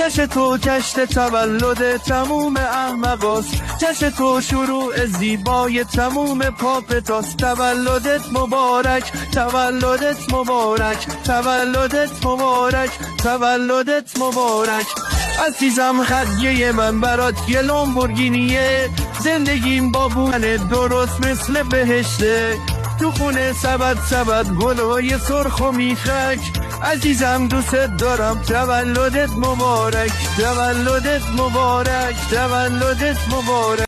جشن تو جشن تولد تموم احمقاست، جشن تو شروع زیبای تموم پاپتاست. تولدت مبارک، تولدت مبارک، تولدت مبارک، تولدت مبارک. عزیزم هدیه من برات یه لامبورگینیه، زندگیم با بودن درست مثل بهشته، تو خونه سبد گلای سرخ و میخک. عزیزم دوست دارم، تولدت مبارک، تولدت مبارک، تولدت مبارک.